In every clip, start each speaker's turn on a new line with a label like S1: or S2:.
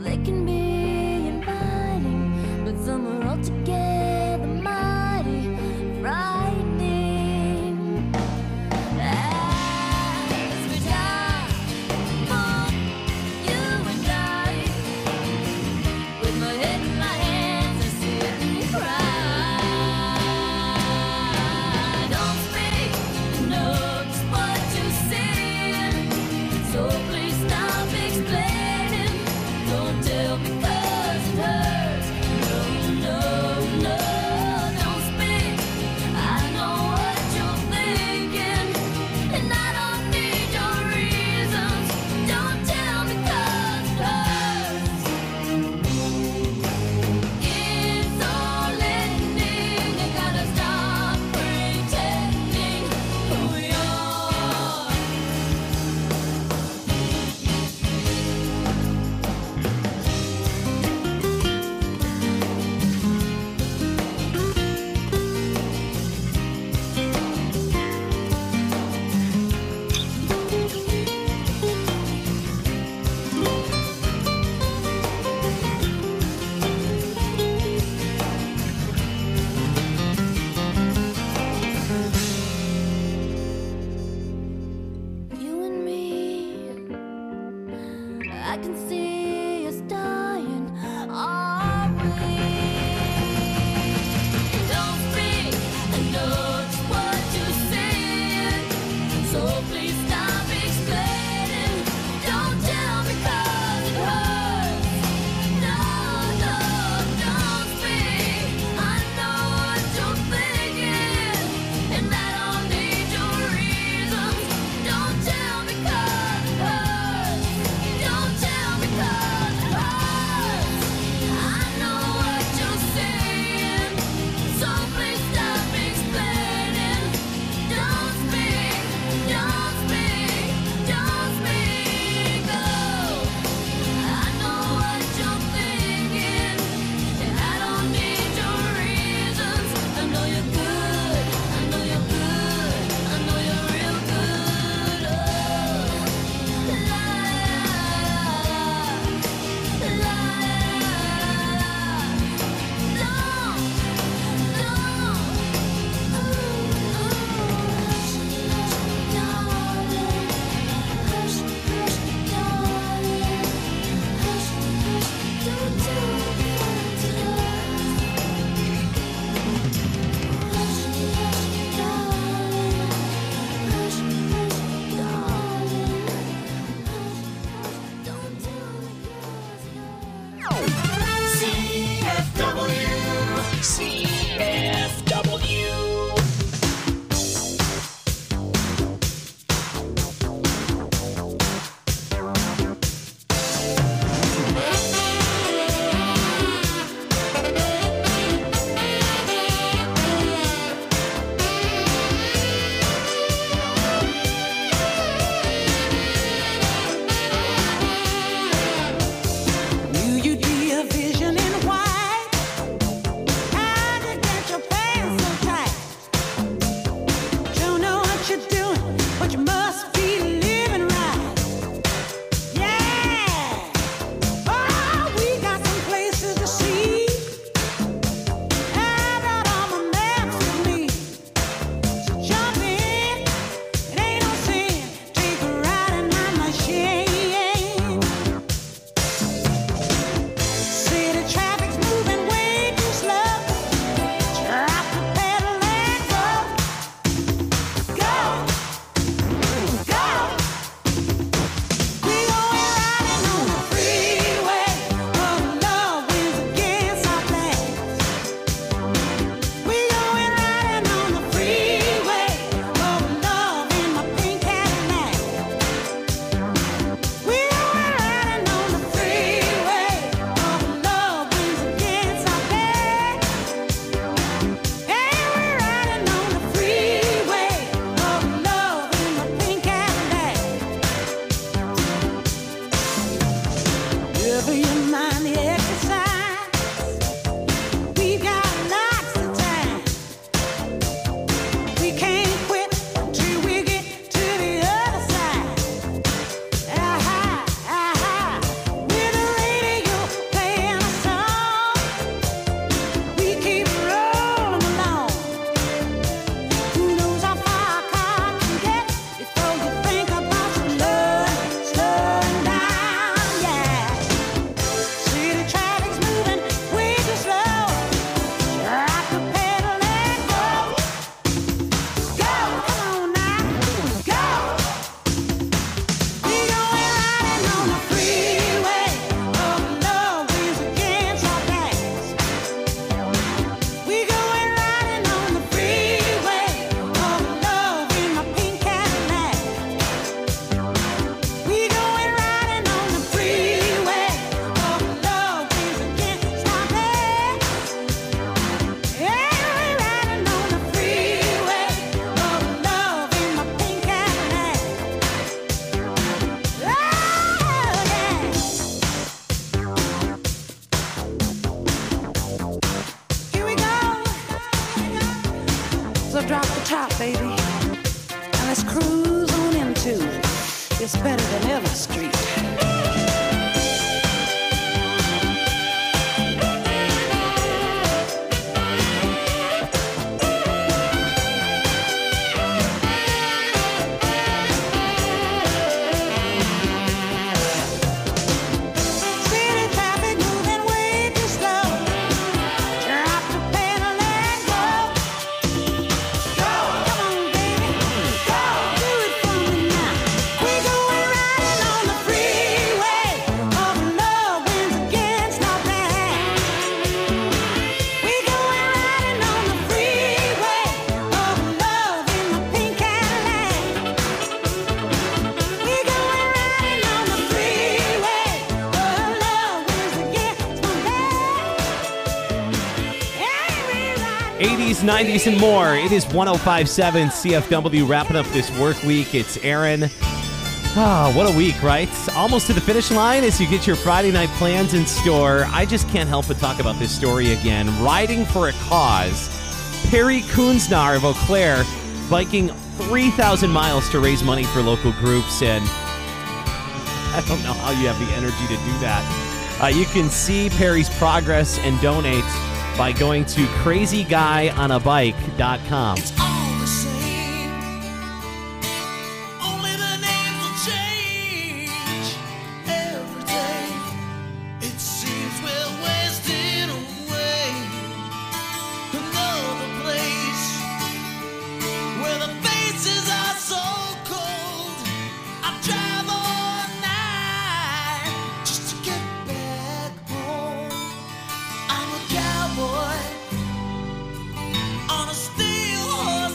S1: They can be inviting, but some are altogether mighty frightening. As we die, you and I, with my head in my hands, I sit and cry. Don't speak, know just what you're saying, so please stop explaining. Don't tell me 'cause it hurts. No, no, no, don't speak. I know what you're thinking, and I don't need your reasons. Don't tell me 'cause it hurts. It's all ending. You gotta stop pretending who you are. You and me, I can see us dying, are we? Don't speak, I know just what you're saying, so please stop explaining. Don't tell me 'cause it hurts. No, no, don't speak. I know what you're thinking, and I don't need your reasons. Don't tell me 'cause it hurts. Don't tell me 'cause
S2: Heaven Street.
S3: '80s, '90s, and more. It is 105.7 CFW wrapping up this work week. It's Aaron. Ah, what a week, right? Almost to the finish line as you get your Friday night plans in store. I just can't help but talk about this story again. Riding for a cause. Perry Kunznar of Eau Claire biking 3,000 miles to raise money for local groups, and I don't know how you have the energy to do that. You can see Perry's progress and donate by going to crazyguyonabike.com.
S4: It's all the same. Only the names will change every day. It seems we're wasting away. Another place where the faces are so cold. I drive all night just to get back home. I'm a cowboy on a steel horse.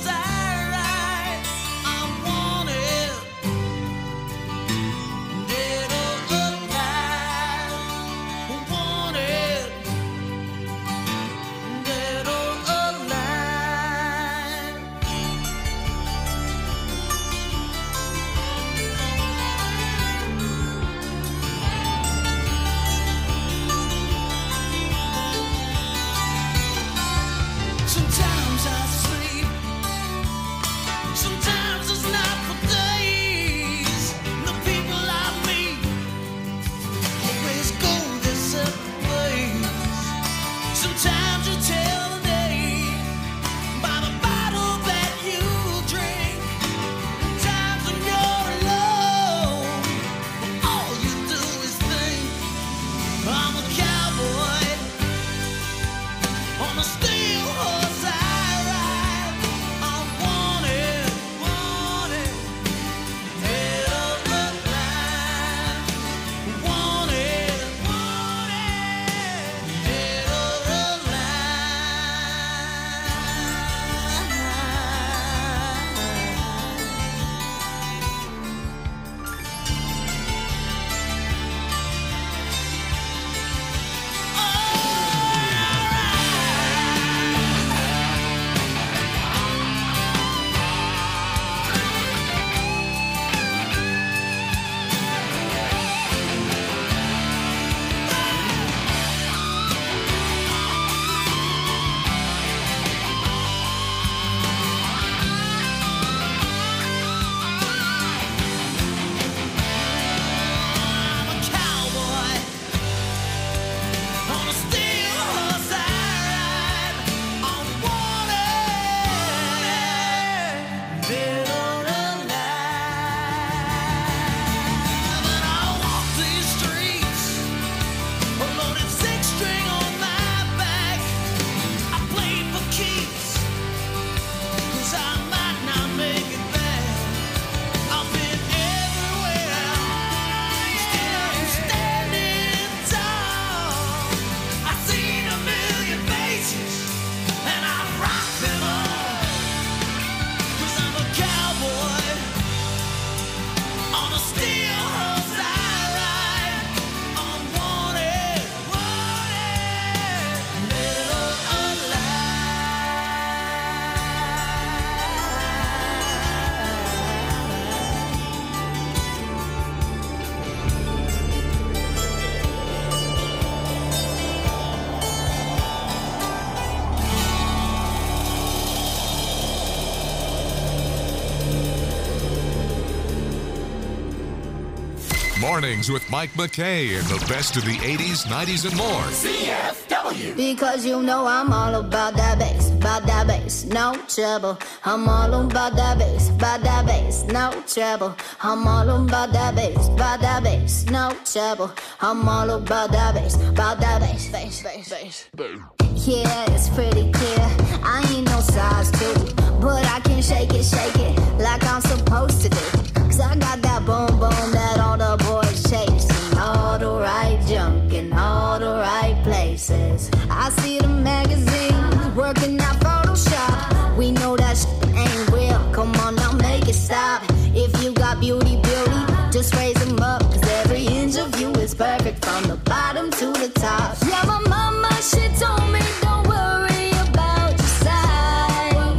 S2: Mornings with Mike McKay and the best of the 80s, 90s, and more.
S4: CFW.
S1: Because you know I'm all about that bass, no trouble. I'm all about that bass, no trouble. I'm all about that bass, no trouble. I'm all about that bass, bass. Yeah, it's pretty clear. I ain't no size 2, but I can shake it like I'm supposed to do. 'Cause I got that boom boom that all the boys chase, and all the right junk in all the right places. I see the magazines working out Photoshop. We know that shit ain't real. Come on now, make it stop. If you got beauty, just raise them up. 'Cause every inch of you is perfect from the bottom to the top. Yeah, my mama, she told me don't worry about your size.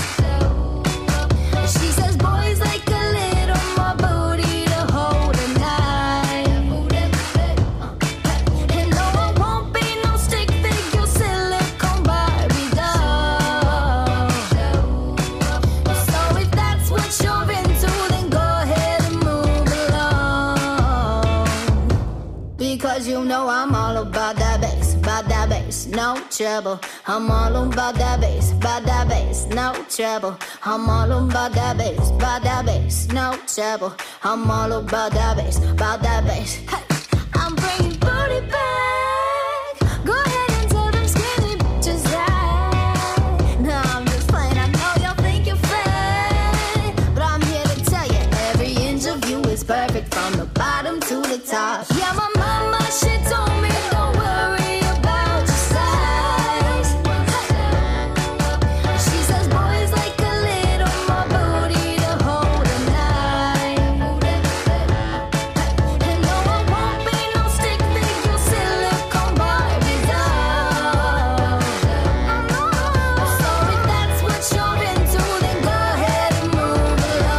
S1: She says boys like a little more booty to hold a knife. And no, I won't be no stick figure silicone Barbie doll. So if that's what you're into, then go ahead and move along. Because you know I'm all about that bass, no trouble. I'm all about that bass, no trouble. I'm all about that bass, no trouble. I'm all about that bass. Hey, I'm bringing booty back. Go ahead and tell them skinny bitches that. No, I'm just playing. I know y'all think you're fat, but I'm here to tell you every inch of you is perfect from the bottom to the top. Yeah, my mama, she told me don't worry about your size. She says boys like a little more booty to hold a knife. And no, I won't be no stick figure silicone Barbie doll. So if that's what you're into, then go ahead and move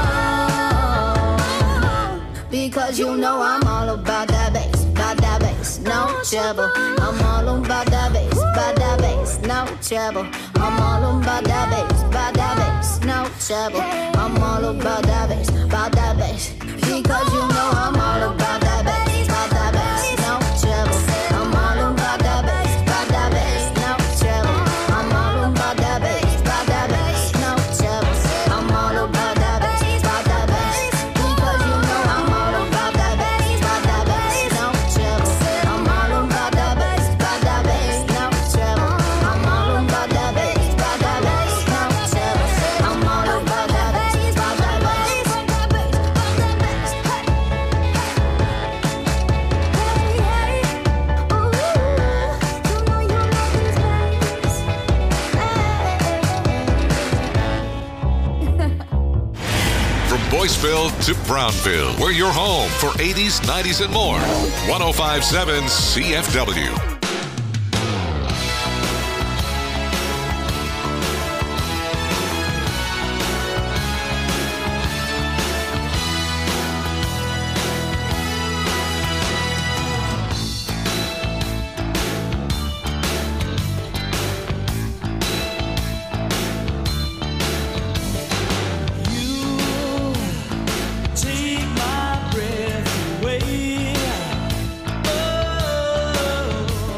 S1: along. Because you know I'm all about that bass, no trouble. I'm all about that bass, no trouble. I'm all about that bass, no trouble. I'm all about that bass, because you know I'm all about that bass, no trouble. I'm all about that bass, no trouble. I'm all about that bass, no trouble. I'm all about that bass, because you know I'm all about that bass, no trouble. I'm all about that bass, no trouble. I'm all about that bass, no trouble. I'm all about that bass,
S2: From Boyceville to Brownville, we're your home for 80s, 90s, and more. 1057 CFW.
S4: Take my breath away. Oh,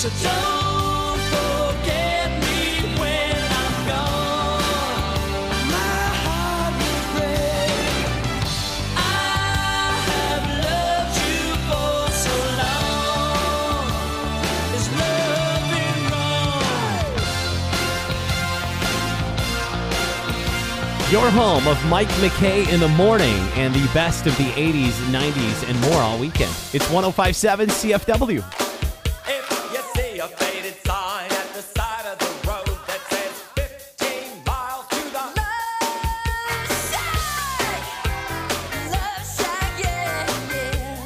S4: So don't forget me when I'm gone. My heart will break. I have loved you for so long. Is loving wrong?
S3: Your home of Mike McKay in the morning and the best of the 80s, 90s, and more all weekend. It's 105.7 CFW.
S5: If you see a faded sign at the side of the road that says 15 miles to the
S1: Love shack, yeah, yeah.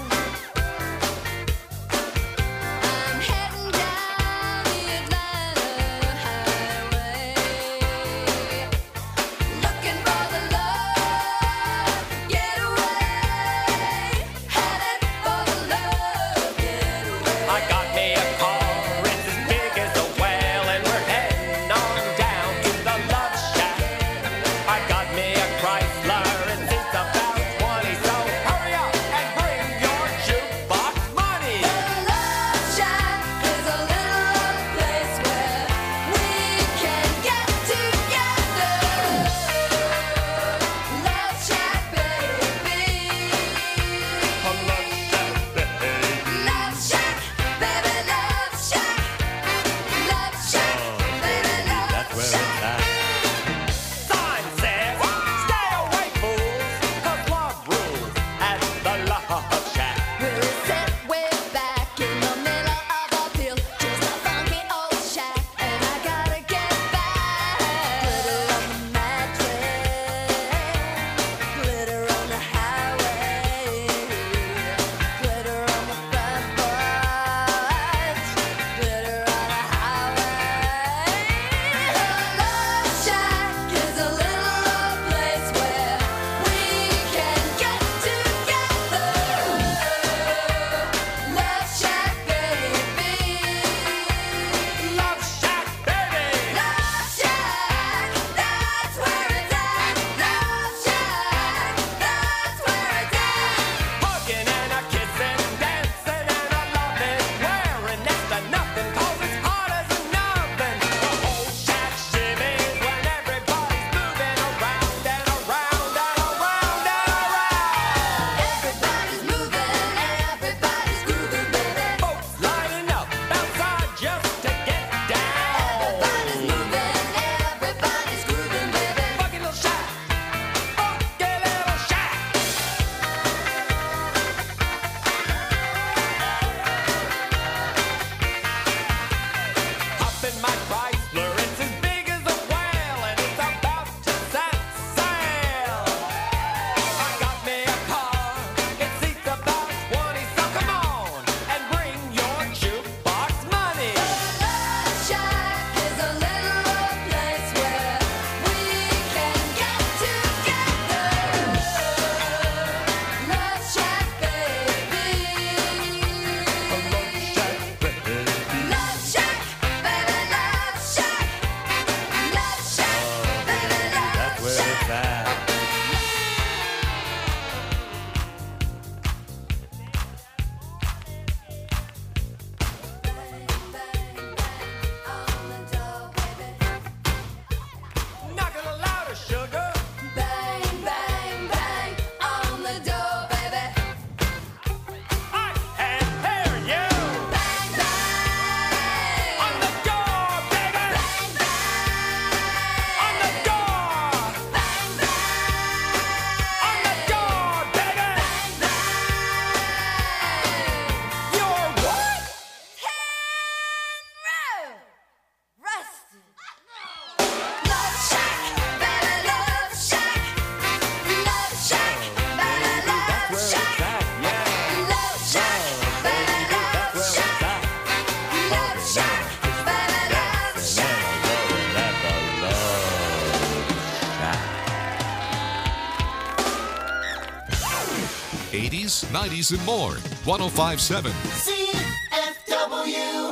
S1: I'm heading down the Atlanta highway, looking for the love getaway, headed for the love getaway.
S5: I got me a car, it's as big as a whale, and we're heading on down to the Love Shack. I got me a Chrysler, and it's about 20, so hurry up and bring your jukebox money.
S1: The Love Shack is a little place where we can get together. Love Shack, baby. Love Shack, baby, Love Shack. Love Shack, baby, Love Shack.
S5: Sign says, stay away, fools, 'cause love rules at the Love Shack.
S1: We're set way back in the middle of a field, just a funky old shack, and I gotta get back. Glitter on the mattress, glitter on the highway, glitter on the front porch, glitter on the highway. The Love Shack is a little place where we can get together. Love Shack, baby.
S5: Love Shack, baby.
S1: Love Shack, that's where it's at. Love Shack, that's where it's at.
S5: Hugging and a kissing, dancing and a loving, wearing next to nothing 'cause it's hot as an oven. The whole shack shimmies when everybody's moving around and around and around and around.
S1: Everybody's moving, everybody's grooving, baby.
S5: Folks lining up outside just to get down.
S1: Everybody's moving, everybody's grooving, baby.
S5: Funky little shack, funky little shack. Hop in my Chrysler, it's as big as a whale, and it's about to set sail. I got me a car, it seats about 20, so come on and bring your jukebox money.
S1: Love Shack is a little place where we can get together. Love Shack, baby. Love Shack, baby, Love Shack. Love Shack, baby, Love Shack. Bang, bang, bang on the door, baby.
S5: Knock it louder, sugar.
S1: Bang, bang, bang on the door, baby.
S5: I can hear you.
S1: Bang, bang
S5: On the door, baby.
S1: bang, bang
S5: On the door.
S1: bang, bang
S5: On the door, baby.
S1: bang, bang.
S5: You're what?
S1: Rusted. Love Shack, baby, Love Shack. Love Shack, baby, Love Shack. Love Shack, baby, Love Shack. Love Shack, baby, Love Shack.
S2: 80s, 90s, and more. 105.7.
S4: CFW.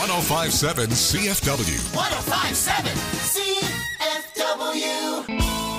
S2: 1057 CFW.
S4: 1057 CFW.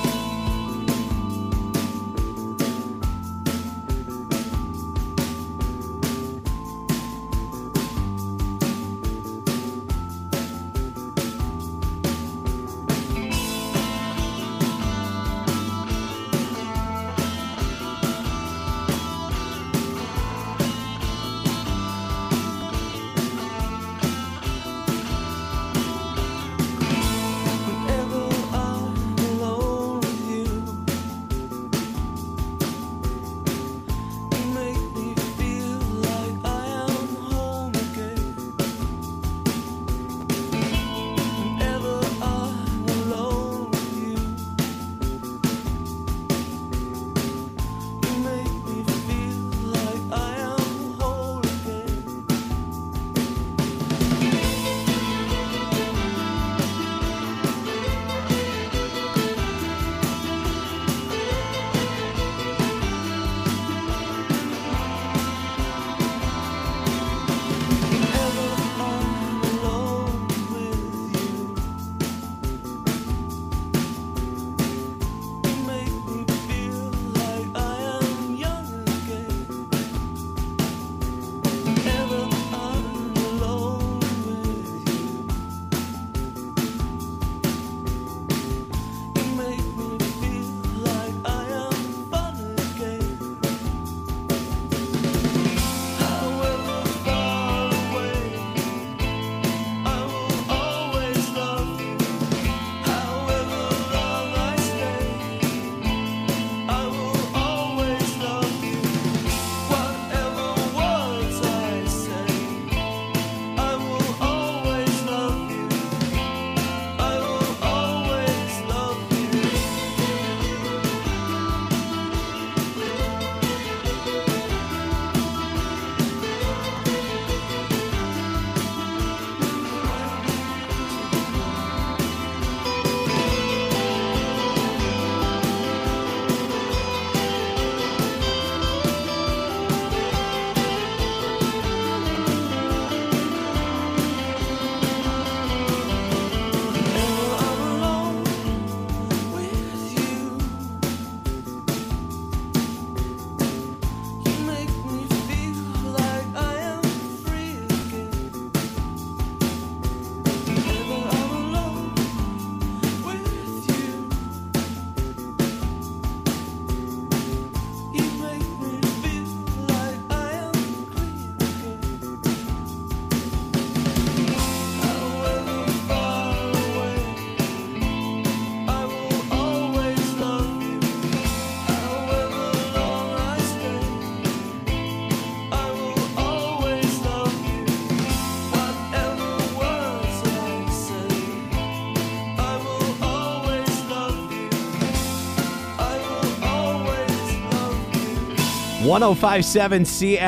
S3: #1057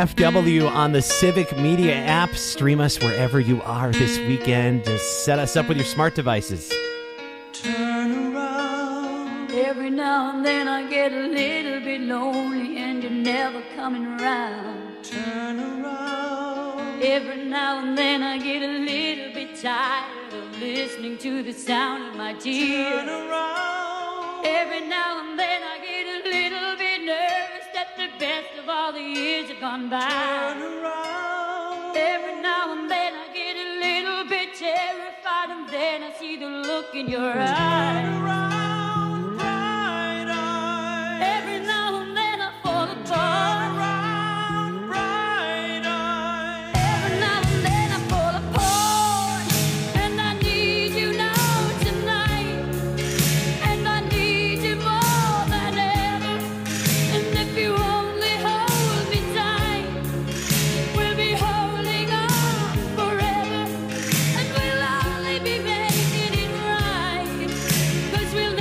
S3: CFW on the Civic Media app. Stream us wherever you are this weekend. Just set us up with your smart devices.
S4: Turn around.
S1: Every now and then I get a little bit lonely and you're never coming around.
S4: Turn around.
S1: Every now and then I get a little bit tired of listening to the sound of my tears.
S4: Turn around.
S1: Every now and then I get a little bit nervous that the best of all the years have gone by.
S4: Turn around.
S1: Every now and then I get a little bit terrified and then I see the look in your eyes.
S4: Turn around, bright eyes.
S1: Every now and then I fall
S4: Turn
S1: apart.
S4: around, bright eyes.
S1: Every now and then I fall apart. And I need you now tonight. And I need you more than ever. And if you only hold me tight, we'll be holding on forever. And we'll only be making it right. 'Cause we'll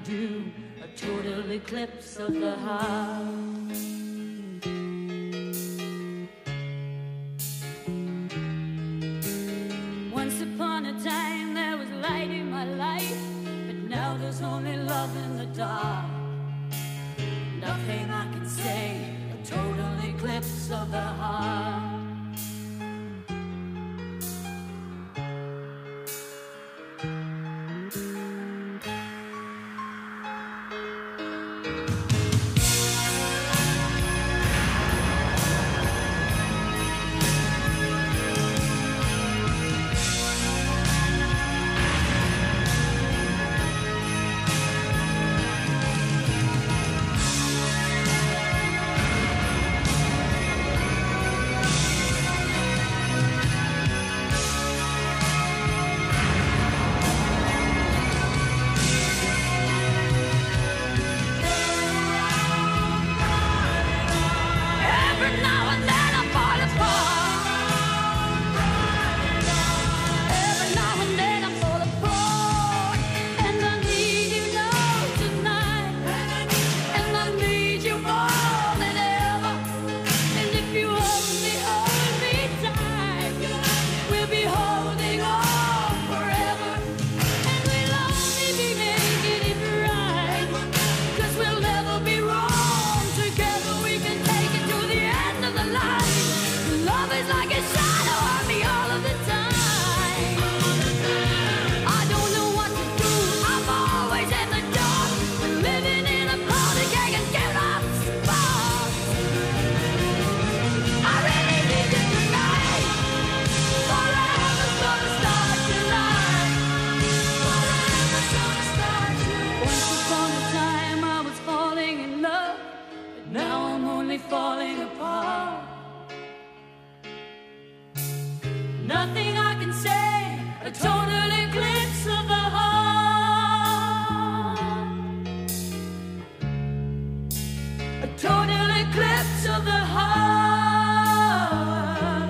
S1: do a total eclipse of the heart. Once upon a time there was light in my life, but now there's only love in the dark. Nothing I can say, a total eclipse of the heart. Falling apart. Nothing I can say, a total eclipse of the heart. A total eclipse of the heart.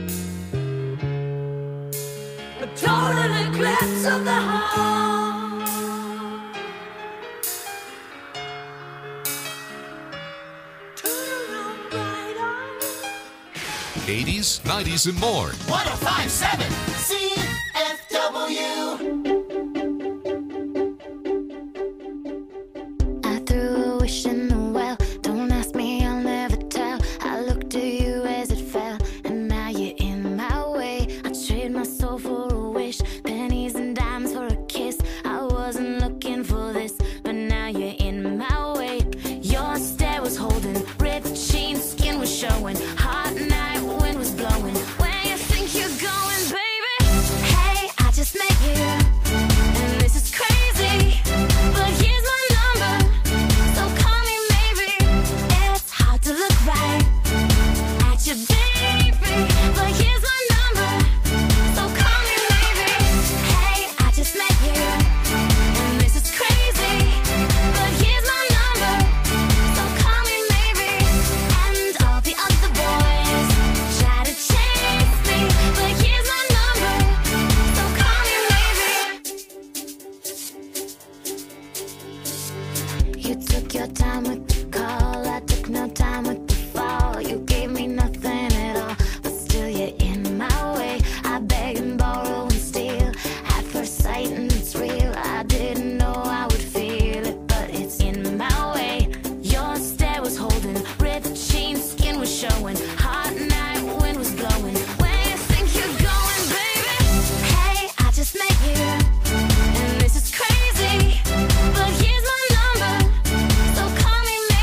S1: A total eclipse of the heart.
S2: 80s, 90s, and more.
S4: 1057 CFW.
S6: I threw a wish in the well. Don't ask me, I'll never tell. I looked to you as it fell, and now you're in my way. I trade my soul for a wish, pennies and dimes for a kiss. I wasn't looking for this, but now you're in my way. Your stare was holding, ripped jeans, skin was showing. Hot night, wind was blowing. Where you think you're going, baby? Hey, I just met you, and this is crazy. But here's my number, so call me maybe. It's hard to look right at you, baby. But here's my number, so call me maybe. Hey, I just met you, and this is crazy. But here's my number, so call me maybe. And all the other boys try to chase me, but here's my number, so call me maybe. You took your time with the call, I took no time with the fall. You gave me nothing at all, but still you're in my way. I beg and borrow and steal at first sight, and it's real. I didn't know I would feel it, but it's in my way. Your stare was holding, ripped jeans, skin was showing. Hot night, wind was blowing. Where you think you're going, baby? Hey, I just met you, and this is crazy. But here's my number, so call me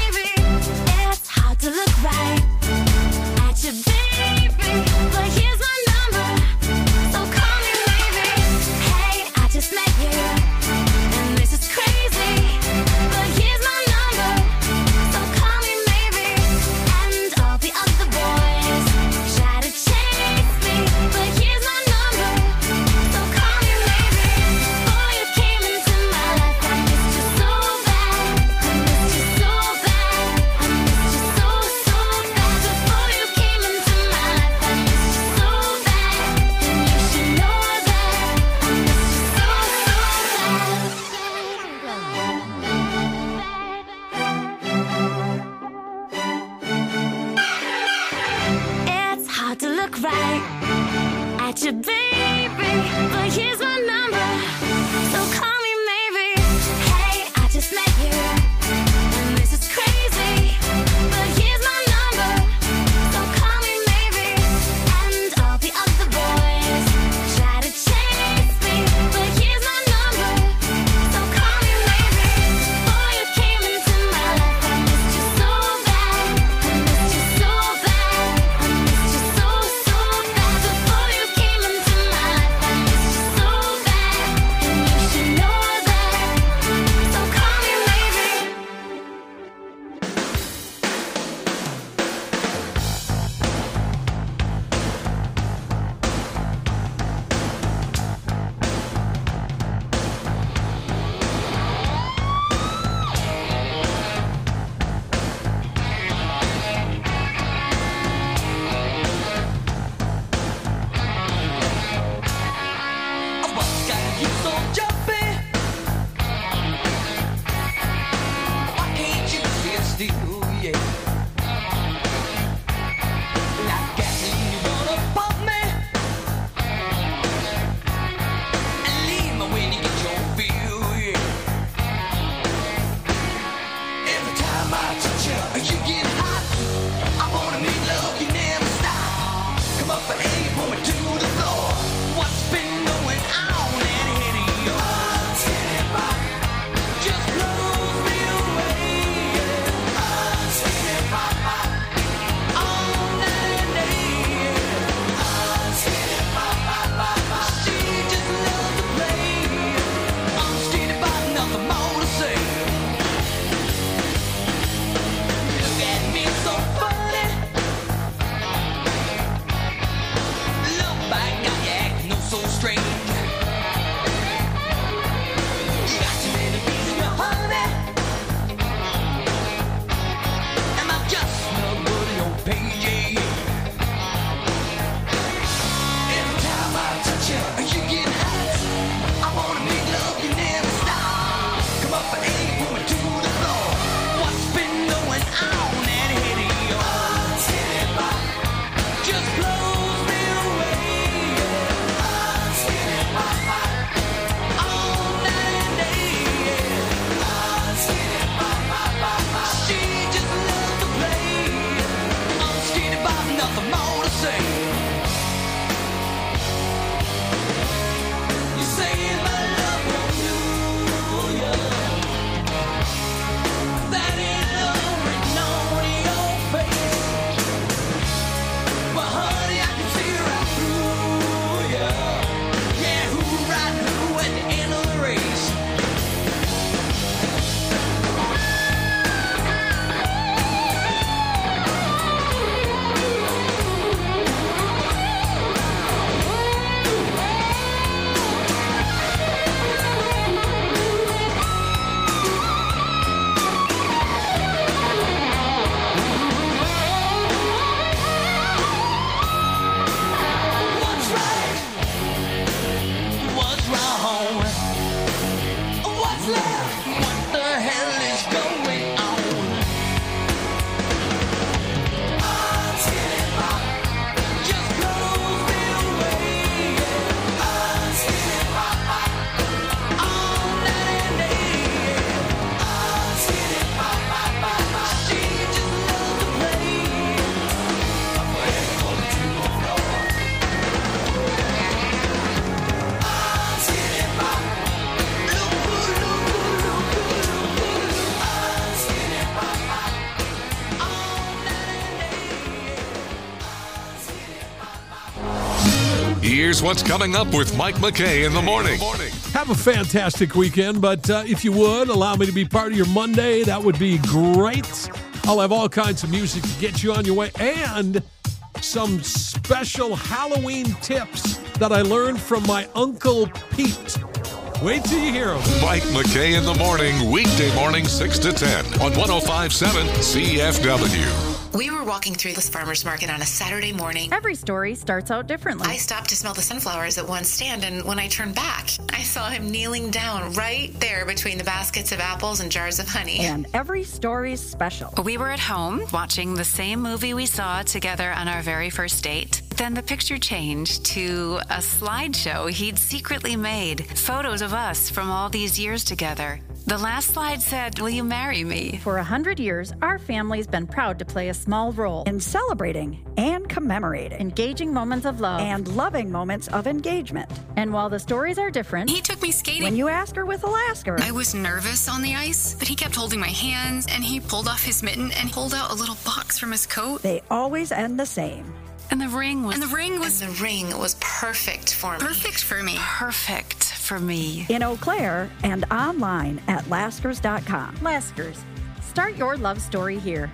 S6: you, baby, but here's my number, so call me maybe. Hey, I just met you, and this is crazy, but here's my number, so call me maybe. And all the other boys try to chase me, but here's my number, so call me maybe. Before you came into my life, I missed you so bad, I missed you so bad, I missed you so bad. Before you came into my life, I missed you so bad, and you should know that, so call me maybe.
S4: What's got you so jumpy? Why can't you sit still? Yeah. Like gasoline, you wanna pump me and leave me when you get your feel. Yeah. Every time I touch you, you get hot. I wanna make love, you never stop. Come up and aim, pull me to the floor. What's been going on in here? Just blows me away. All night and day. She just loves to play. I'm skinny, but nothing more to say. Look at me so funny. Look back, now you acting no so strange. You got too many bees in your honey. Am I just another word on your page? Every time I touch you, you get hot. I wanna make love, you never stop. Come up and aim, pull me to the floor. What's been going on in here? Just blows me away. All night and day. She just loves to play. I'm skinny, but nothing more to say. You say my love won't do ya. That ain't love written on your face. But honey, I can see right through ya. Yeah, who right who at the end of the race? What's right? What's wrong? What's left? What the hell is going on? Just blows me away. All night and day. She just loves to play.
S2: Here's what's coming up with Mike McKay in the morning.
S7: Have a fantastic weekend, but if you would, allow me to be part of your Monday. That would be great. I'll have all kinds of music to get you on your way and some special Halloween tips that I learned from my Uncle Pete. Wait till you hear them.
S2: Mike McKay in the morning, weekday morning 6 to 10 on 105.7 CFW.
S8: We were walking through this farmer's market on a Saturday morning.
S9: Every story starts out differently.
S8: I stopped to smell the sunflowers at one stand, and when I turned back, I saw him kneeling down right there between the baskets of apples and jars of honey.
S9: And every story's special.
S10: We were at home watching the same movie we saw together on our very first date. Then the picture changed to a slideshow he'd secretly made, photos of us from all these years together. The last slide said, "Will you marry me?"
S9: For 100 years, our family's been proud to play a small role in celebrating and commemorating engaging moments of love and loving moments of engagement. And while the stories are different,
S11: He took me skating.
S9: when you ask her with Alaska,
S11: I was nervous on the ice, but he kept holding my hands, and he pulled off his mitten and pulled out a little box from his coat.
S9: they always end the same.
S10: And the ring was
S11: And the ring was
S8: The ring was perfect for me.
S11: perfect for me.
S10: perfect for me.
S9: In Eau Claire and online at Laskers.com. Laskers, start your love story here.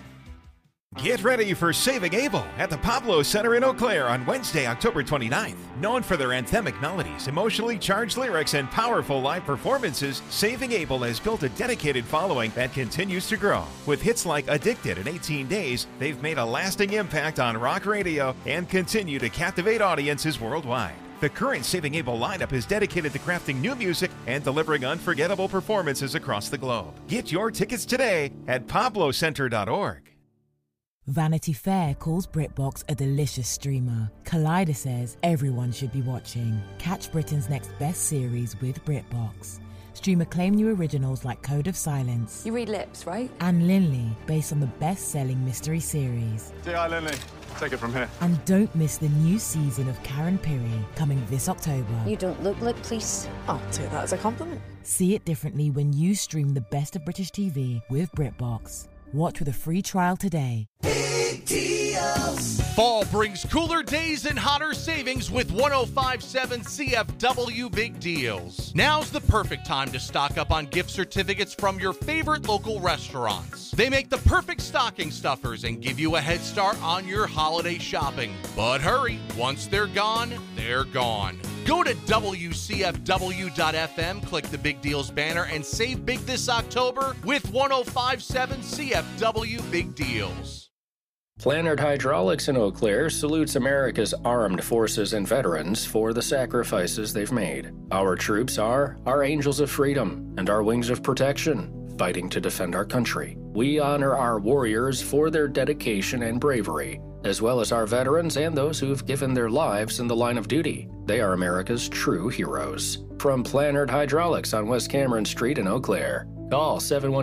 S12: Get ready for Saving Abel at the Pablo Center in Eau Claire on Wednesday, October 29th. Known for their anthemic melodies, emotionally charged lyrics, and powerful live performances, Saving Abel has built a dedicated following that continues to grow. With hits like Addicted in 18 Days, they've made a lasting impact on rock radio and continue to captivate audiences worldwide. The current Saving Abel lineup is dedicated to crafting new music and delivering unforgettable performances across the globe. Get your tickets today at pablocenter.org.
S13: Vanity Fair calls BritBox a delicious streamer. Collider says everyone should be watching. Catch Britain's next best series with BritBox. Stream acclaimed new originals like Code of Silence.
S14: You read lips, right?
S13: And Linley, based on the best-selling mystery series.
S15: Hi, Linley. Take it from here.
S13: And don't miss the new season of Karen Piri, coming this October.
S14: You don't look like police. I'll take that as a compliment.
S13: See it differently when you stream the best of British TV with BritBox. Watch with a free trial today.
S4: Big deals.
S16: Fall brings cooler days and hotter savings with 105.7 CFW Big Deals. Now's the perfect time to stock up on gift certificates from your favorite local restaurants. They make the perfect stocking stuffers and give you a head start on your holiday shopping. But hurry, once they're gone, they're gone. Go to WCFW.FM, click the Big Deals banner, and save big this October with 105.7 CFW Big Deals.
S17: Planard Hydraulics in Eau Claire salutes America's armed forces and veterans for the sacrifices they've made. Our troops are our angels of freedom and our wings of protection, fighting to defend our country. We honor our warriors for their dedication and bravery, as well as our veterans and those who've given their lives in the line of duty. They are America's true heroes. From Planard Hydraulics on West Cameron Street in Eau Claire, call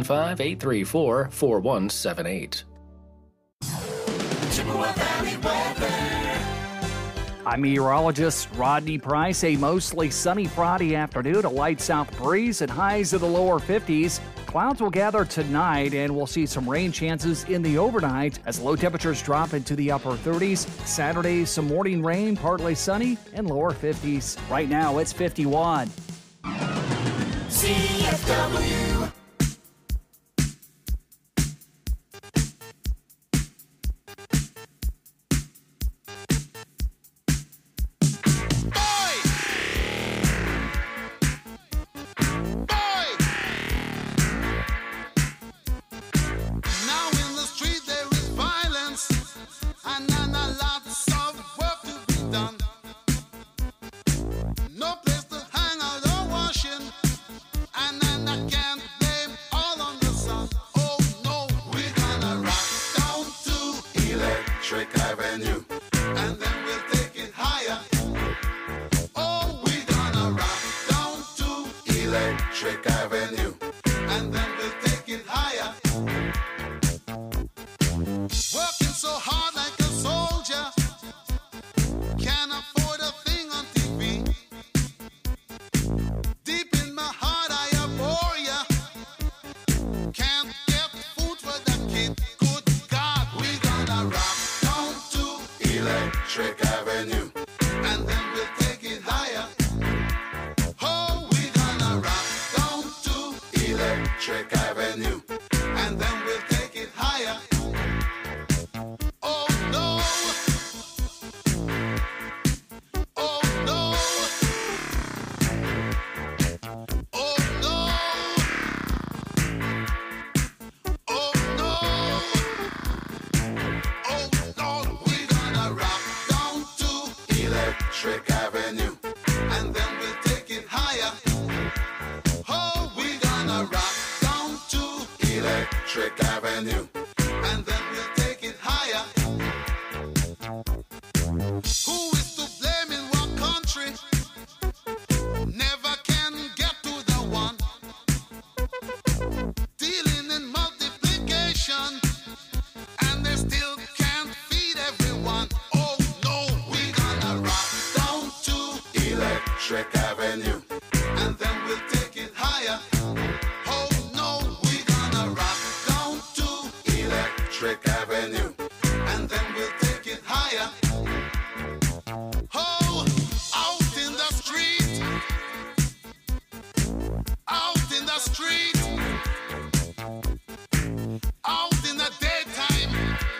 S17: 715-834-4178.
S4: Chippewa Valley weather.
S18: I'm meteorologist Rodney Price. A mostly sunny Friday afternoon, a light south breeze and highs in the lower 50s. Clouds will gather tonight and we'll see some rain chances in the overnight as low temperatures drop into the upper 30s. Saturday, some morning rain, partly sunny and lower 50s. Right now, it's 51.
S4: CFW. Electric Avenue. And then we'll take it higher. Who is to blame in what country? Never can get to the one. Dealing in multiplication. And they still can't feed everyone. Oh no, we're gonna rock down to Electric Avenue. And then we'll take it higher. Oh no, we're gonna rock down to Electric Avenue. And then we'll take it higher. Oh, out in the street. Out in the street. Out in the daytime.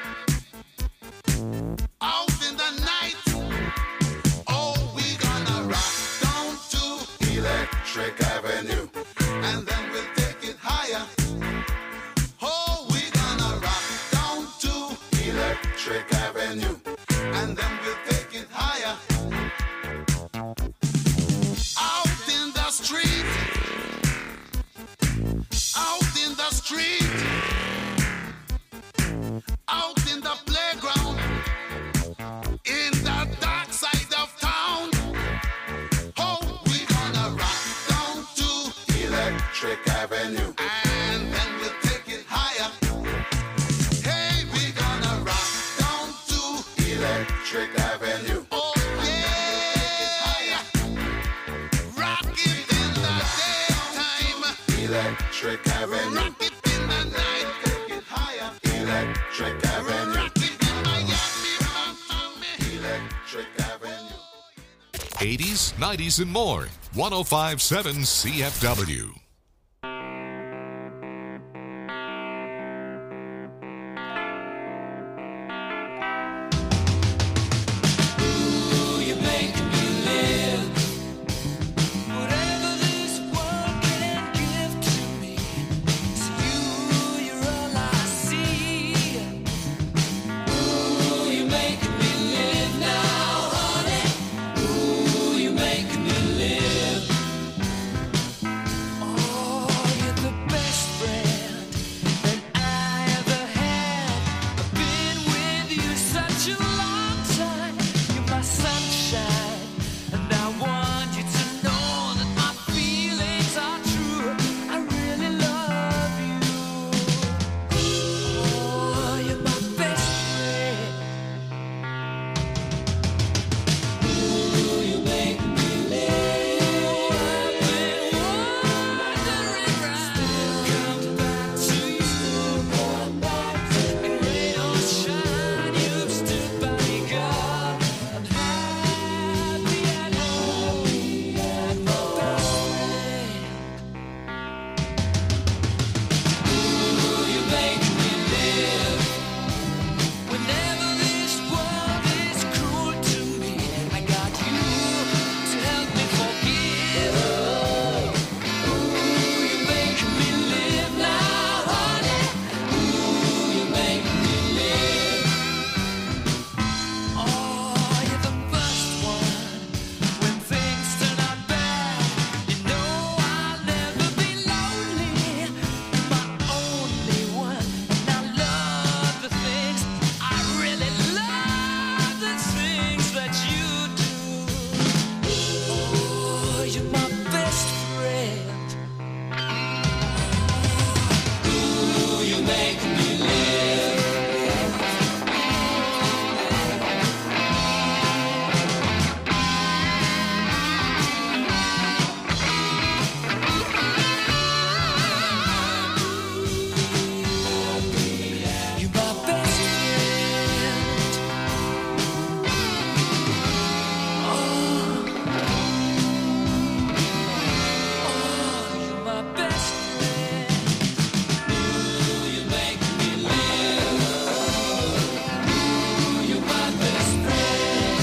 S4: Out in the night. Oh, we gonna rock down to Electric Avenue. And then we'll take it higher. Oh, we gonna rock down to Electric Avenue. And then we'll take it higher. Out in the street. Out in the street. Out in the playground. In the dark side of town. Oh, we gonna rock down to Electric Avenue. And then we'll take it higher. Hey, we gonna rock down to Electric Avenue. Oh, yeah. Rock it in the daytime. Electric Avenue. Rock it in the night. Take it higher. Electric Avenue. Rock it in Miami. Electric Avenue.
S2: 80s, 90s, and more. 105.7 CFW.
S4: You make me live. Whatever this world can give to me, it's you, you're all I see. Ooh, you make me live now, honey. Ooh, you make me live. Oh, you're the best friend that I ever had. I've been with you such a long time. You're my sunshine, and I want you to know that my feelings are true. I really love you. Oh, you're my best friend. Ooh, you make me live. I've been wandering round. Come back to you. In rain or shine, you've stood by me, God. I'm happy and happy and my best friend. Ooh, you make me live. Whenever this world is cruel to me, I got you to help me forgive. Ooh, you make me live now, honey. Ooh, you make me live. Oh, you're the first one when things turn out bad. You know I'll never be lonely. You're my only one, and I love the things. I really love the things that you do. Oh, you're my best friend. Ooh, you make me live. You're my best friend. Oh, you're my best friend. Ooh, you make me live. Ooh, you're my best friend.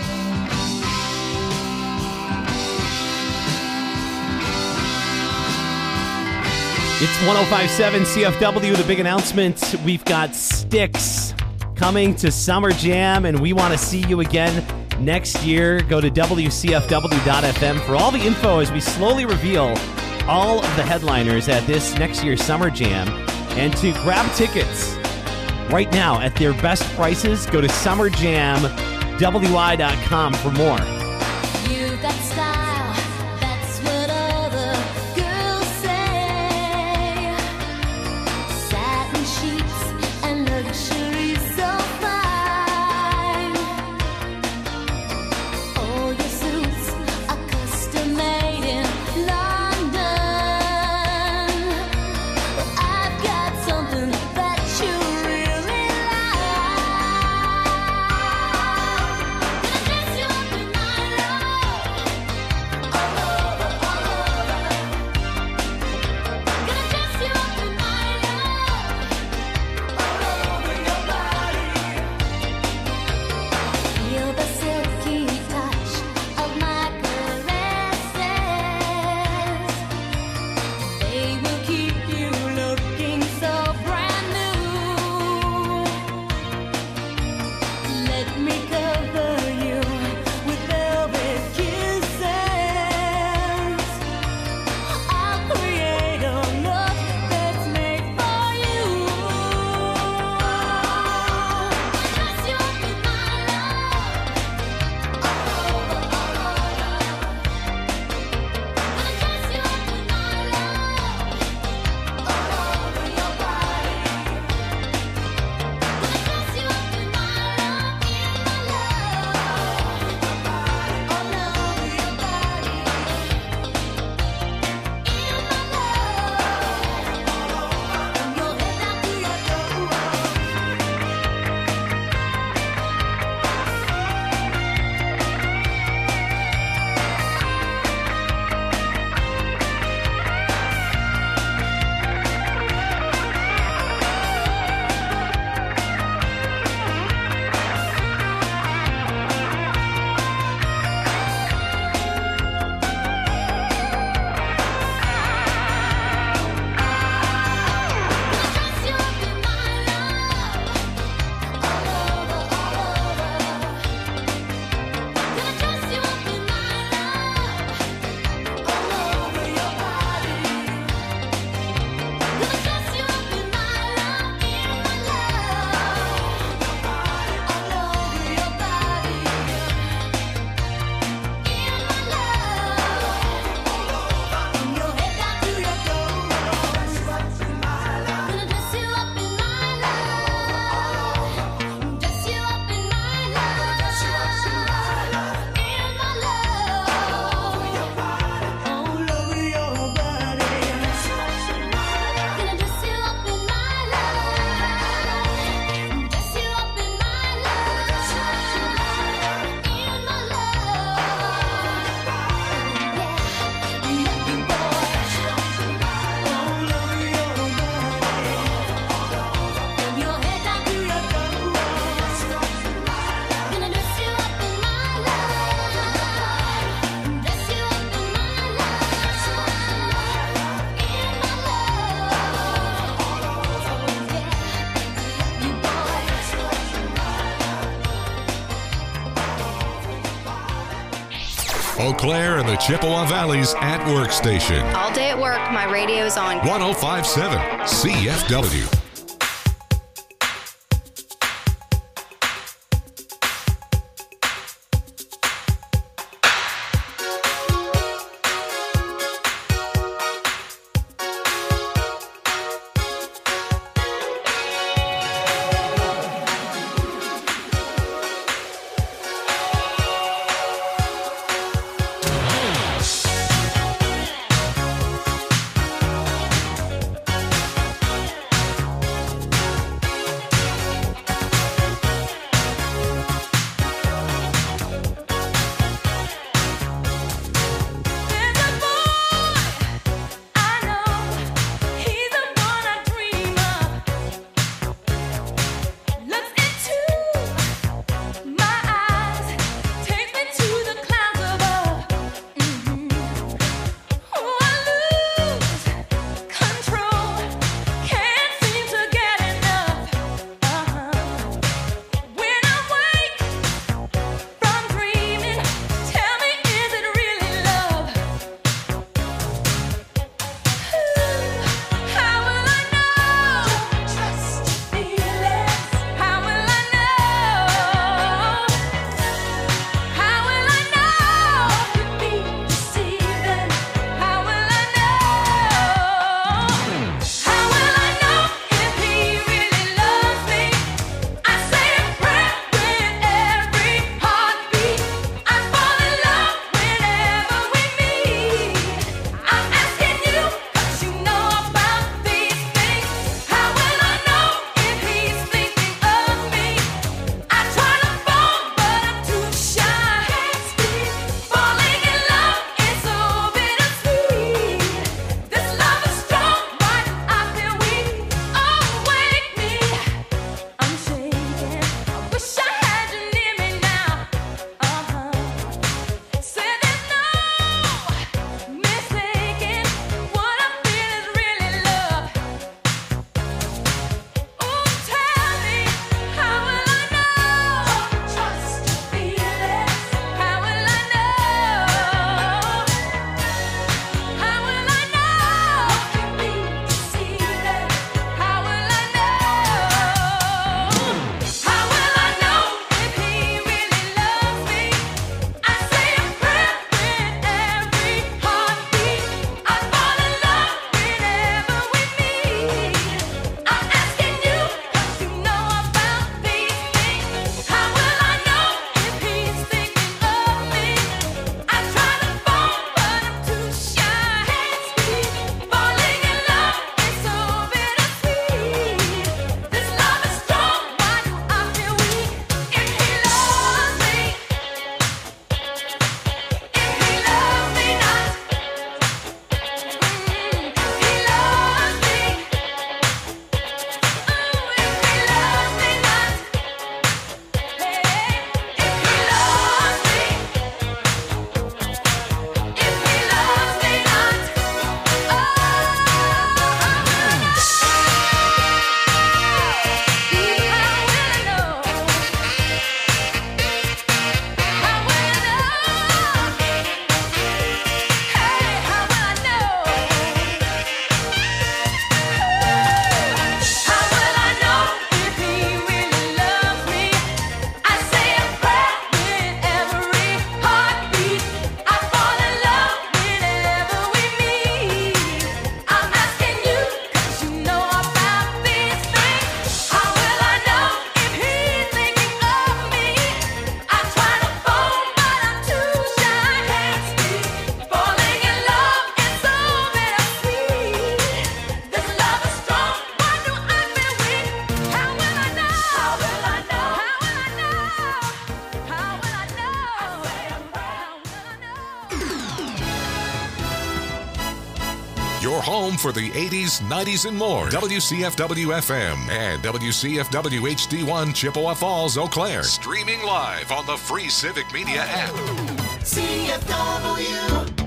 S3: It's 105.7 CFW, the big announcement. We've got Styx coming to Summer Jam, and we want to see you again next year. Go to WCFW.FM for all the info as we slowly reveal all of the headliners at this next year's Summer Jam. And to grab tickets right now at their best prices, go to summerjamwi.com for more.
S1: You've got style, that's what all the girls say. Satin sheets and luxury so fine. All your suits are custom made in London. Well, I've got something that you really feel the silky touch of my caresses. They will keep you looking so brand new. Let me cover you with velvet kisses. I'll create a look that's made for you. Dress you up in my
S2: Eau Claire and the Chippewa Valley's at Work station.
S19: All day at work, my radio's on.
S2: 1057 CFW. home for the 80s, 90s, and more. WCFW-FM and WCFW HD1 Chippewa Falls, Eau Claire. Streaming live on the free Civic Media app.
S4: CFW.